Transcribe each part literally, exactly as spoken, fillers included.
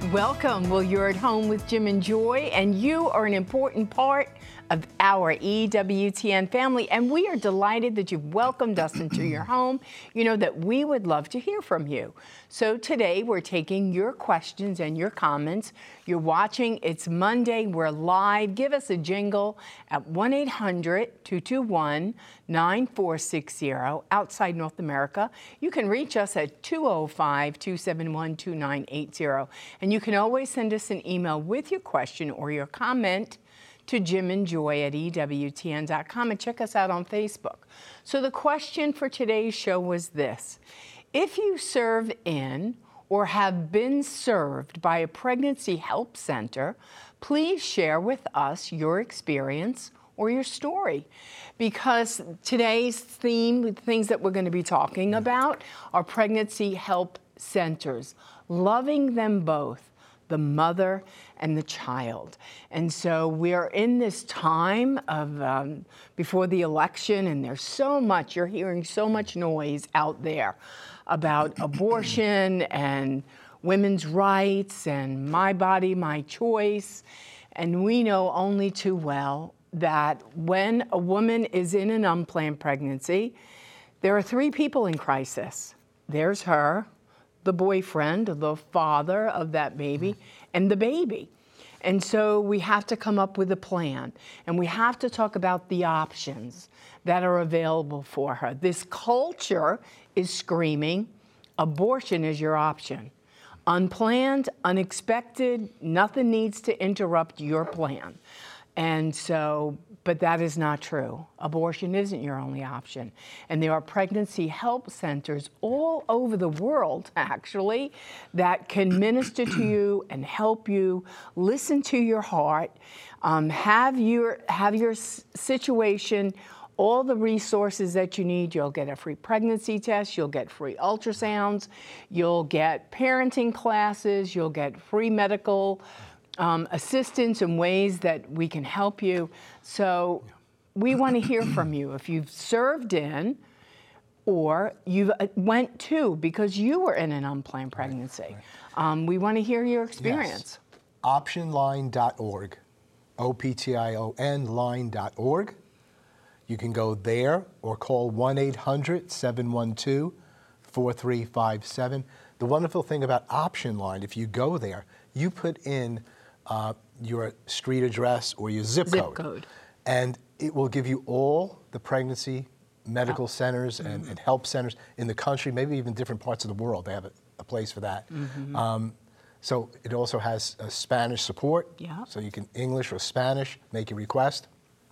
Welcome. Well, you're at home with Jim and Joy, and you are an important part of our E W T N family, and we are delighted that you've welcomed us into your home. You know that we would love to hear from you. So today we're taking your questions and your comments. You're watching, it's Monday, we're live. Give us a jingle at one eight hundred, two two one, nine four six zero outside North America. You can reach us at two oh five, two seven one, two nine eight zero. And you can always send us an email with your question or your comment to Jim and Joy at E W T N dot com, and check us out on Facebook. So the question for today's show was this: if you serve in or have been served by a pregnancy help center, please share with us your experience or your story. Because today's theme, the things that we're going to be talking about, are pregnancy help centers, loving them both, the mother and the child. And so we're in this time of um, before the election, and there's so much, you're hearing so much noise out there about abortion and women's rights and my body, my choice. And we know only too well that when a woman is in an unplanned pregnancy, there are three people in crisis. There's her, the boyfriend, the father of that baby, and the baby. And so we have to come up with a plan, and we have to talk about the options that are available for her. This culture is screaming, abortion is your option. Unplanned, unexpected, nothing needs to interrupt your plan. And so, but that is not true. Abortion isn't your only option. And there are pregnancy help centers all over the world, actually, that can minister to you and help you, listen to your heart, um, have your, have your s- situation, all the resources that you need. You'll get a free pregnancy test, you'll get free ultrasounds, you'll get parenting classes, you'll get free medical Um, assistance and ways that we can help you. So we want to hear from you. If you've served in or you went to because you were in an unplanned pregnancy, right, right. Um, we want to hear your experience. Yes. option line dot org, O P T I O N line dot org. You can go there or call one eight hundred, seven one two, four three five seven. The wonderful thing about Option Line, if you go there, you put in Uh, your street address or your zip, zip code. code, and it will give you all the pregnancy medical oh. centers and, mm-hmm. and help centers in the country, maybe even different parts of the world. They have a, a place for that. Mm-hmm. Um, so it also has uh, Spanish support, yeah. so you can English or Spanish, make your request.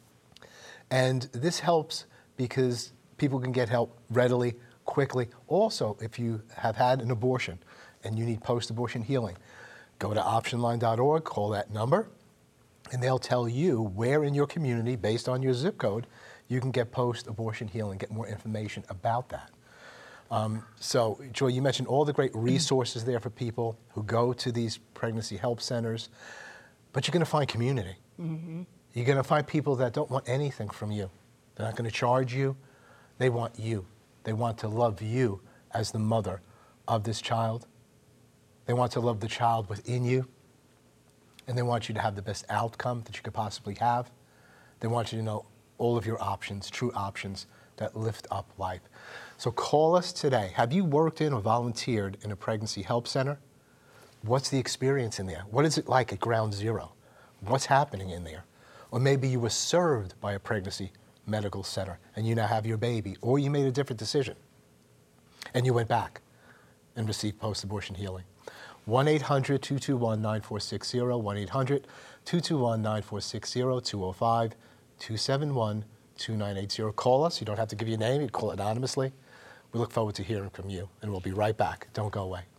And this helps because people can get help readily, quickly. Also, if you have had an abortion and you need post-abortion healing, go to option line dot org, call that number, and they'll tell you where in your community, based on your zip code, you can get post-abortion healing, get more information about that. Um, so, Joy, you mentioned all the great resources there for people who go to these pregnancy help centers, but you're going to find community. Mm-hmm. You're going to find people that don't want anything from you. They're not going to charge you. They want you. They want to love you as the mother of this child. They want to love the child within you, and they want you to have the best outcome that you could possibly have. They want you to know all of your options, true options that lift up life. So call us today. Have you worked in or volunteered in a pregnancy help center? What's the experience in there? What is it like at ground zero? What's happening in there? Or maybe you were served by a pregnancy medical center and you now have your baby, or you made a different decision and you went back and received post-abortion healing. one eight hundred, two two one, nine four six zero, one eight hundred, two two one, nine four six zero, two oh five, two seven one, two nine eight zero. Call us. You don't have to give your name. You can call anonymously. We look forward to hearing from you, and we'll be right back. Don't go away.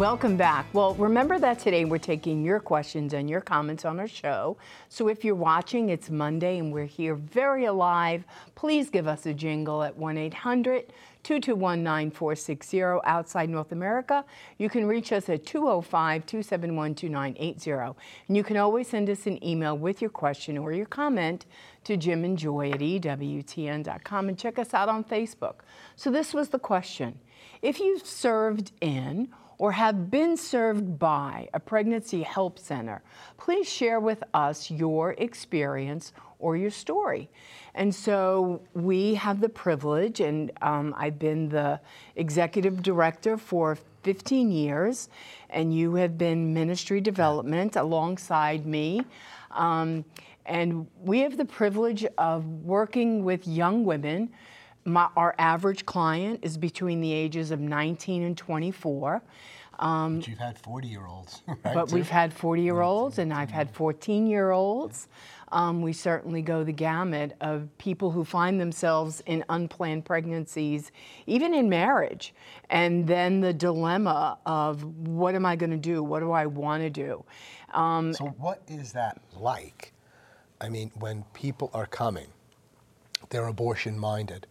Welcome back. Well, remember that today we're taking your questions and your comments on our show. So if you're watching, it's Monday and we're here very alive. Please give us a jingle at one eight hundred, two two one, nine four six zero. Outside North America, you can reach us at two oh five, two seven one, two nine eight zero. And you can always send us an email with your question or your comment to Jim and Joy at E W T N dot com, and check us out on Facebook. So this was the question. If you've served in or have been served by a pregnancy help center, please share with us your experience or your story. And so we have the privilege, and um, I've been the executive director for fifteen years, and you have been ministry development alongside me. Um, and we have the privilege of working with young women. My, our average client is between the ages of nineteen and twenty-four. Um, but you've had forty-year-olds, right? But too? we've had forty-year-olds, and I've had fourteen-year-olds. Um, we certainly go the gamut of people who find themselves in unplanned pregnancies, even in marriage, and then the dilemma of what am I going to do? What do I want to do? Um, so what is that like? I mean, when people are coming, they're abortion-minded.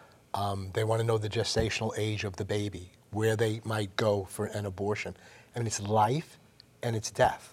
Um, they want to know the gestational age of the baby, where they might go for an abortion. I mean, it's life and it's death.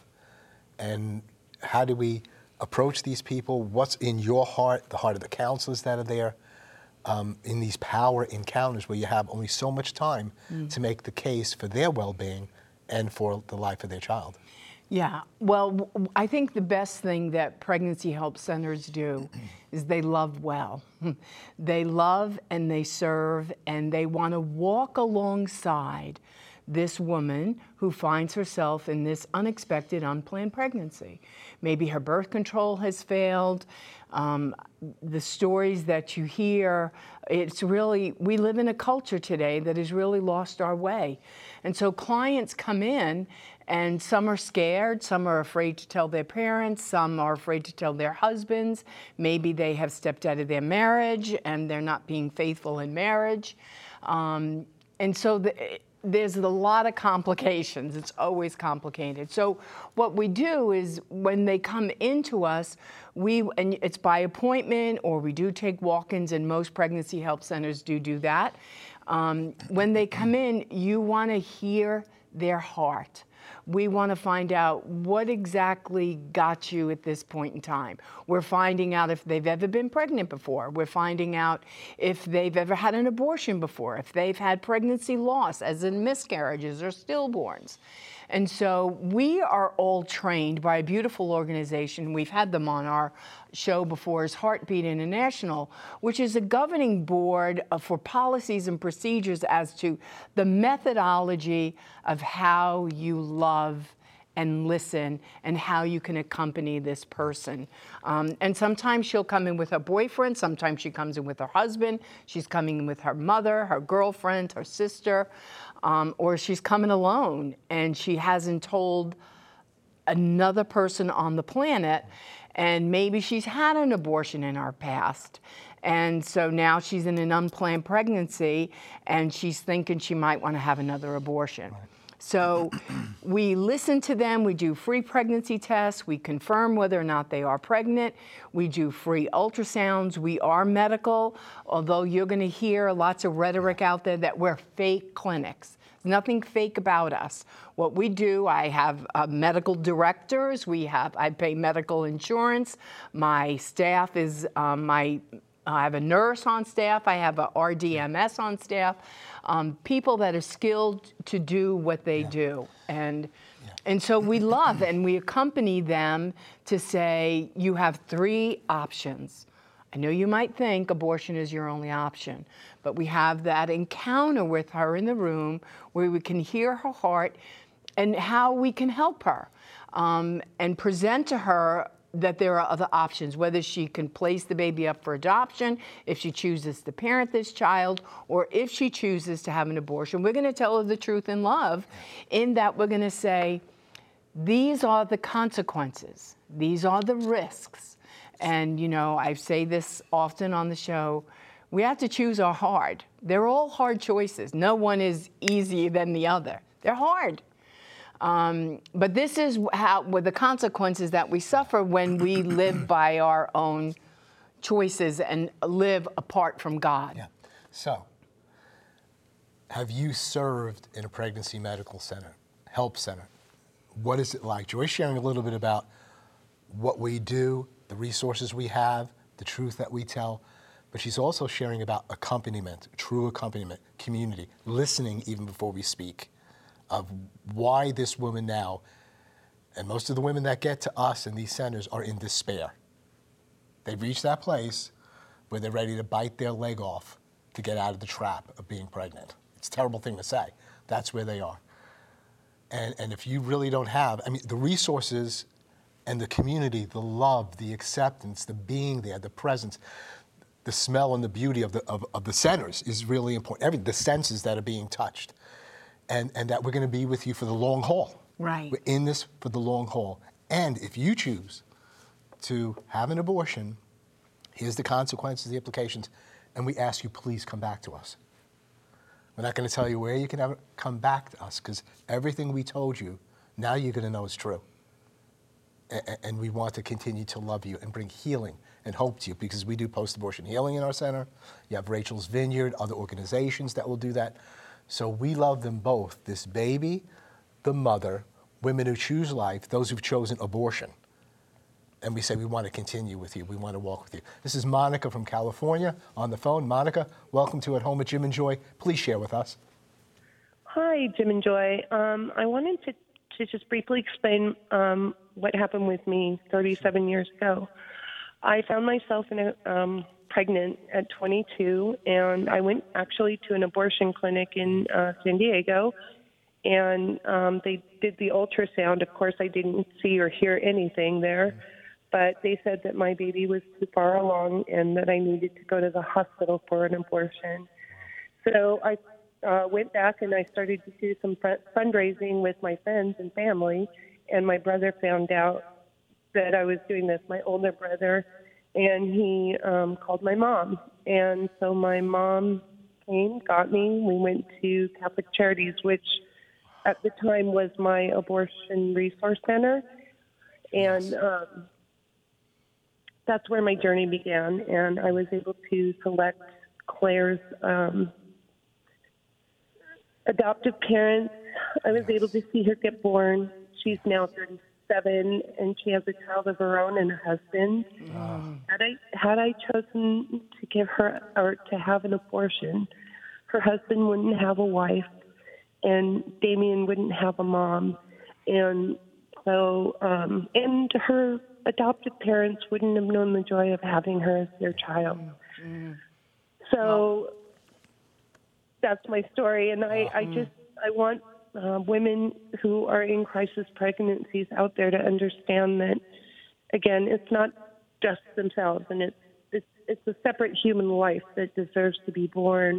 And how do we approach these people? What's in your heart, the heart of the counselors that are there, um, in these power encounters where you have only so much time mm. to make the case for their well-being and for the life of their child? Yeah, well, I think the best thing that pregnancy help centers do is they love well. They love and they serve, and they want to walk alongside this woman who finds herself in this unexpected, unplanned pregnancy. Maybe her birth control has failed. Um, the stories that you hear, it's really, we live in a culture today that has really lost our way. And so clients come in, and some are scared, some are afraid to tell their parents, some are afraid to tell their husbands. Maybe they have stepped out of their marriage and they're not being faithful in marriage. Um, and so the, there's a lot of complications. It's always complicated. So what we do is when they come into us, we, and it's by appointment, or we do take walk-ins, and most pregnancy help centers do do that. Um, when they come in, you want to hear their heart. We want to find out what exactly got you at this point in time. We're finding out if they've ever been pregnant before. We're finding out if they've ever had an abortion before, if they've had pregnancy loss, as in miscarriages or stillborns. And so we are all trained by a beautiful organization. We've had them on our show before, is Heartbeat International, which is a governing board for policies and procedures as to the methodology of how you love and listen and how you can accompany this person. Um, and sometimes she'll come in with her boyfriend, sometimes she comes in with her husband, she's coming in with her mother, her girlfriend, her sister, um, or she's coming alone and she hasn't told another person on the planet, and maybe she's had an abortion in her past. And so now she's in an unplanned pregnancy and she's thinking she might want to have another abortion. Right. So we listen to them, we do free pregnancy tests, we confirm whether or not they are pregnant, we do free ultrasounds, we are medical, although you're going to hear lots of rhetoric out there that we're fake clinics. There's nothing fake about us. What we do, I have uh, medical directors, we have, I pay medical insurance, my staff is, um, my I have a nurse on staff, I have a R D M S on staff, um, people that are skilled to do what they yeah. do. And, yeah. and so we love and we accompany them to say, you have three options. I know you might think abortion is your only option, but we have that encounter with her in the room where we can hear her heart and how we can help her um, and present to her that there are other options, whether she can place the baby up for adoption, if she chooses to parent this child, or if she chooses to have an abortion. We're going to tell her the truth in love, in that we're going to say, these are the consequences. These are the risks. And, you know, I say this often on the show, we have to choose our hard. They're all hard choices. No one is easier than the other. They're hard. Um, but this is how, what the consequences that we suffer when we live by our own choices and live apart from God. Yeah. So, have you served in a pregnancy medical center, help center? What is it like? Joy's sharing a little bit about what we do, the resources we have, the truth that we tell, but she's also sharing about accompaniment, true accompaniment, community, listening even before we speak, of why this woman now, and most of the women that get to us in these centers are in despair. They've reached that place where they're ready to bite their leg off to get out of the trap of being pregnant. It's a terrible thing to say. That's where they are. And, and if you really don't have, I mean, the resources and the community, the love, the acceptance, the being there, the presence, the smell and the beauty of the, of, of the centers is really important. Every, the senses that are being touched. And, and that we're going to be with you for the long haul. Right. We're in this for the long haul. And if you choose to have an abortion, here's the consequences, the implications, and we ask you, please come back to us. We're not going to tell you where you can have it. Come back to us, because everything we told you, now you're going to know is true. A- and we want to continue to love you and bring healing and hope to you, because we do post-abortion healing in our center. You have Rachel's Vineyard, other organizations that will do that. So we love them both, this baby, the mother, women who choose life, those who've chosen abortion. And we say, we want to continue with you. We want to walk with you. This is Monica from California on the phone. Monica, welcome to At Home with Jim and Joy. Please share with us. Hi, Jim and Joy. Um, I wanted to, to just briefly explain um, what happened with me thirty-seven years ago. I found myself in a, um, pregnant at twenty-two, and I went actually to an abortion clinic in uh, San Diego, and um, they did the ultrasound. Of course, I didn't see or hear anything there, but they said that my baby was too far along and that I needed to go to the hospital for an abortion. So I uh, went back and I started to do some fundraising with my friends and family, and my brother found out that I was doing this, my older brother, and he um, called my mom. And so my mom came, got me. We went to Catholic Charities, which at the time was my abortion resource center. And um, that's where my journey began. And I was able to select Claire's um, adoptive parents. I was able to see her get born. She's now thirty-seven, and she has a child of her own and a husband. Oh. Had I had I chosen to give her or to have an abortion, her husband wouldn't have a wife, and Damien wouldn't have a mom, and so um, and her adoptive parents wouldn't have known the joy of having her as their child. Mm-hmm. So that's my story, and I, mm-hmm. I just I want. Uh, women who are in crisis pregnancies out there to understand that, again, it's not just themselves, and it's, it's it's a separate human life that deserves to be born.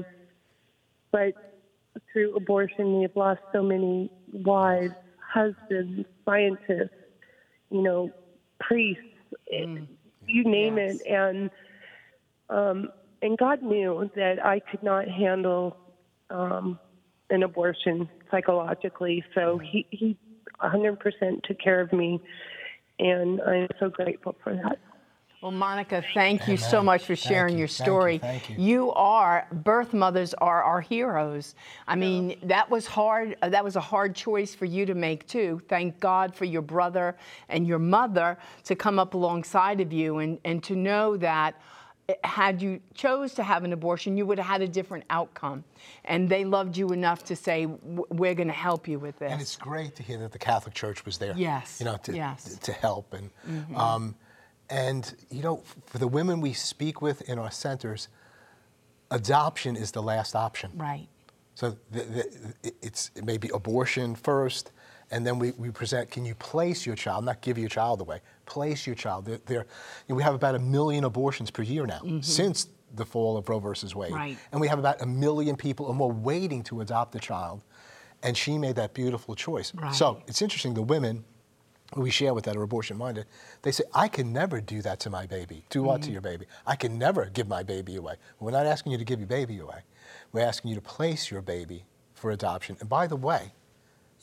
But through abortion, we have lost so many wives, husbands, scientists, you know, priests, mm. you name yes. it, and um, and God knew that I could not handle um, an abortion psychologically, so he, he one hundred percent took care of me, and I'm so grateful for that. Well, Monica, thank you Amen. so much for sharing you, your story. Thank you, thank you. You are, birth mothers are our heroes. I mean, yeah. that was hard. Uh, that was a hard choice for you to make, too. Thank God for your brother and your mother to come up alongside of you and, and to know that had you chose to have an abortion, you would have had a different outcome. And they loved you enough to say, we're going to help you with this. And it's great to hear that the Catholic Church was there. Yes. You know, to, yes. to help. And, mm-hmm. um, and, you know, for the women we speak with in our centers, adoption is the last option. Right. So the, the, it's it may be abortion first, and then we, we present, can you place your child, not give your child away, place your child. They're, they're, you know, we have about a million abortions per year now, mm-hmm. since the fall of Roe versus Wade. Right. And we have about a million people or more waiting to adopt a child, and she made that beautiful choice. Right. So it's interesting, the women who we share with that are abortion-minded, they say, I can never do that to my baby. Do what mm-hmm. to your baby? I can never give my baby away. We're not asking you to give your baby away. We're asking you to place your baby for adoption. And by the way,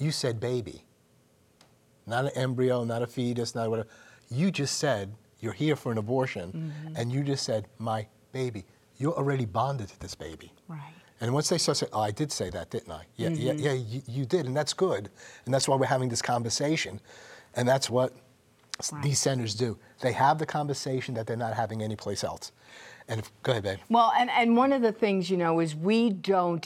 You said baby, not an embryo, not a fetus, not whatever. You just said you're here for an abortion, mm-hmm. and you just said my baby. You're already bonded to this baby. Right. And once they start saying, oh, I did say that, didn't I? Yeah, mm-hmm. yeah, yeah, you, you did, and that's good. And that's why we're having this conversation. And that's what right. these centers do. They have the conversation that they're not having anyplace else. And if, go ahead, babe. Well, and, and one of the things, you know, is we don't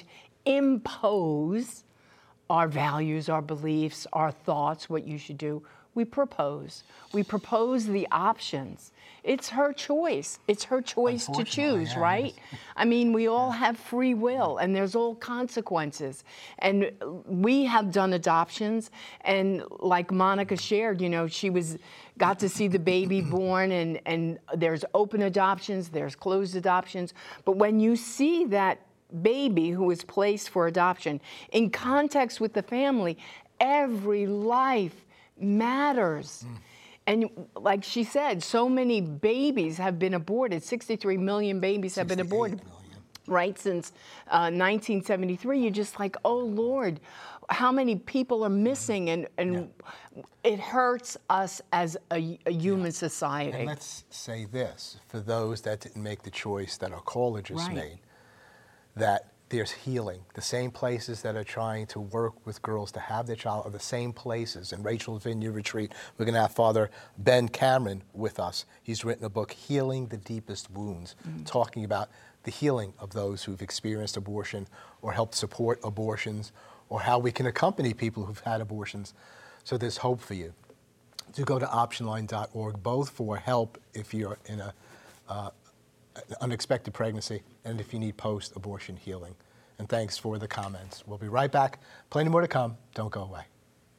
impose our values, our beliefs, our thoughts, what you should do. We propose. We propose the options. It's her choice. It's her choice to choose, yeah, right? I mean, we all have free will, and there's all consequences. And we have done adoptions, and like Monica shared, you know, she was got to see the baby born, and, and there's open adoptions, there's closed adoptions. But when you see that baby who is placed for adoption in context with the family, every life matters. Mm. And like she said, so many babies have been aborted. sixty-three million babies have been aborted, million. right, since uh, nineteen seventy-three. You're just like, oh, Lord, how many people are missing? And, and yeah. it hurts us as a, a human yeah. society. And let's say this, for those that didn't make the choice that our caller just right. made, that there's healing. The same places that are trying to work with girls to have their child are the same places. In Rachel's Vineyard Retreat, we're going to have Father Ben Cameron with us. He's written a book, Healing the Deepest Wounds, mm-hmm. talking about the healing of those who've experienced abortion or helped support abortions, or how we can accompany people who've had abortions. So there's hope for you. Do go to option line dot org, both for help if you're in a uh, unexpected pregnancy, and if you need post-abortion healing. And thanks for the comments. We'll be right back. Plenty more to come. Don't go away.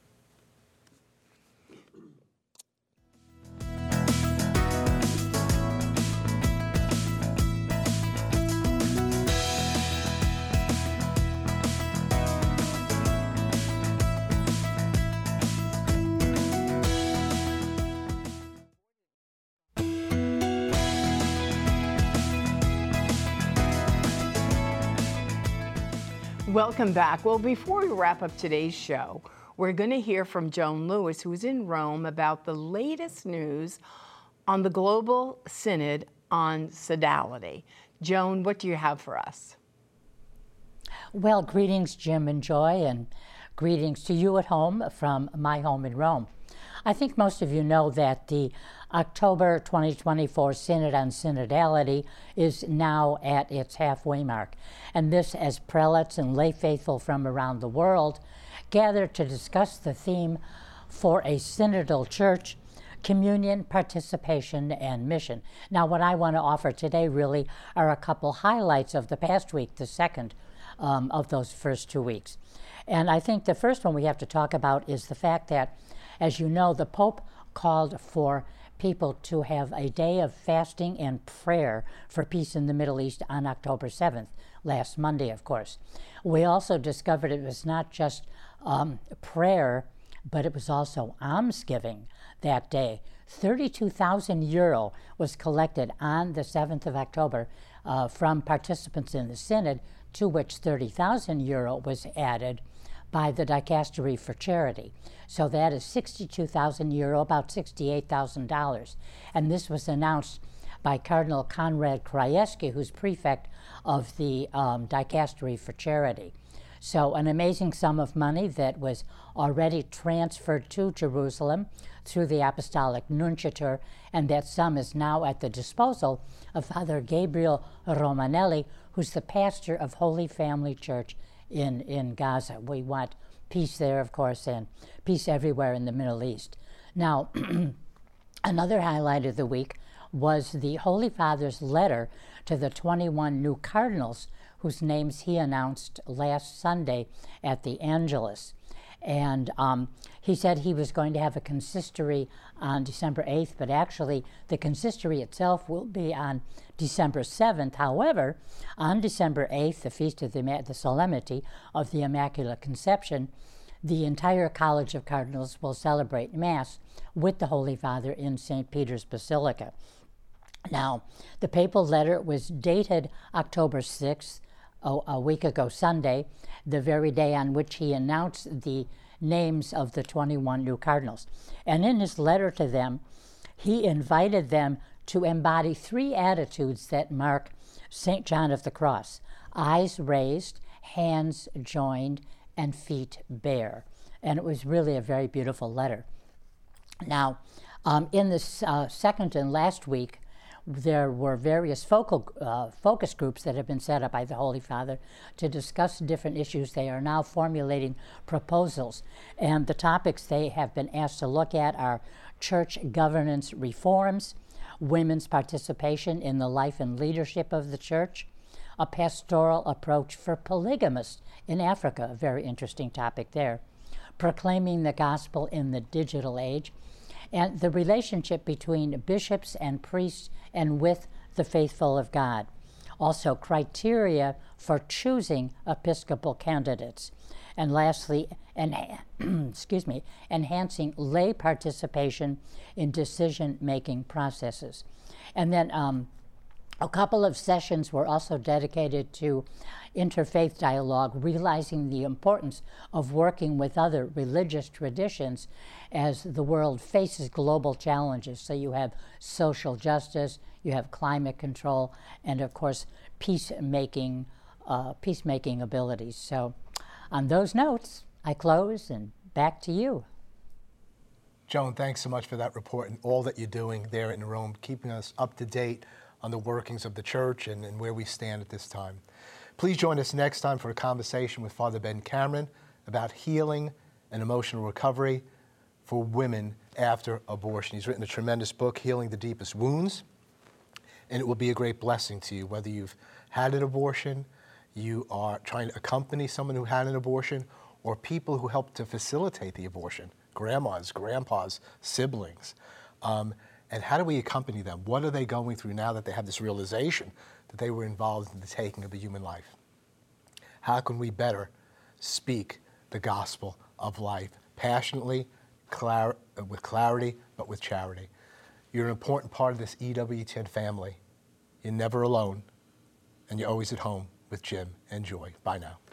Welcome back. Well, before we wrap up today's show, we're going to hear from Joan Lewis, who's in Rome, about the latest news on the Global Synod on Sodality. Joan, what do you have for us? Well, greetings, Jim and Joy, and greetings to you at home from my home in Rome. I think most of you know that the October twenty twenty-four Synod on Synodality is now at its halfway mark, and this as prelates and lay faithful from around the world gather to discuss the theme for a synodal church: communion, participation, and mission. Now, what I want to offer today really are a couple highlights of the past week, the second um, of those first two weeks. And I think the first one we have to talk about is the fact that, as you know, the Pope called for people to have a day of fasting and prayer for peace in the Middle East on October seventh, last Monday, of course. We also discovered it was not just um, prayer, but it was also almsgiving that day. thirty-two thousand euro was collected on the seventh of October uh, from participants in the Synod, to which thirty thousand euro was added by the Dicastery for Charity. So that is sixty-two thousand euro, about sixty-eight thousand dollars. And this was announced by Cardinal Konrad Krajewski, who's prefect of the um, Dicastery for Charity. So an amazing sum of money that was already transferred to Jerusalem through the Apostolic Nunciature, and that sum is now at the disposal of Father Gabriel Romanelli, who's the pastor of Holy Family Church in, in Gaza. We want peace there, of course, and peace everywhere in the Middle East. Now, another highlight of the week was the Holy Father's letter to the twenty-one new cardinals whose names he announced last Sunday at the Angelus. And um, he said he was going to have a consistory on December eighth, but actually the consistory itself will be on December seventh. However, on December eighth, the feast of the, the Solemnity of the Immaculate Conception, the entire College of Cardinals will celebrate Mass with the Holy Father in Saint Peter's Basilica. Now, the papal letter was dated October sixth, a, a week ago Sunday, the very day on which he announced the names of the twenty-one new cardinals. And in his letter to them, he invited them to embody three attitudes that mark Saint John of the Cross: eyes raised, hands joined, and feet bare. And it was really a very beautiful letter. Now, um, in this uh, second and last week, there were various focal uh, focus groups that have been set up by the Holy Father to discuss different issues. They are now formulating proposals, and the topics they have been asked to look at are church governance reforms, women's participation in the life and leadership of the church, a pastoral approach for polygamists in Africa, a very interesting topic there, proclaiming the gospel in the digital age, and the relationship between bishops and priests and with the faithful of God. Also, criteria for choosing episcopal candidates. And lastly, en- excuse me, enhancing lay participation in decision-making processes. And then um, a couple of sessions were also dedicated to interfaith dialogue, realizing the importance of working with other religious traditions as the world faces global challenges. So you have social justice, you have climate control, and of course, peacemaking, uh, peacemaking abilities. So on those notes, I close, and back to you. Joan, thanks so much for that report and all that you're doing there in Rome, keeping us up to date on the workings of the church and, and where we stand at this time. Please join us next time for a conversation with Father Ben Cameron about healing and emotional recovery for women after abortion. He's written a tremendous book, Healing the Deepest Wounds, and it will be a great blessing to you, whether you've had an abortion, you are trying to accompany someone who had an abortion, or people who helped to facilitate the abortion, grandmas, grandpas, siblings. Um, and how do we accompany them? What are they going through now that they have this realization that they were involved in the taking of a human life? How can we better speak the gospel of life passionately, clar- with clarity, but with charity? You're an important part of this E W T N family. You're never alone, and you're always at home with Jim and Joy. Bye now.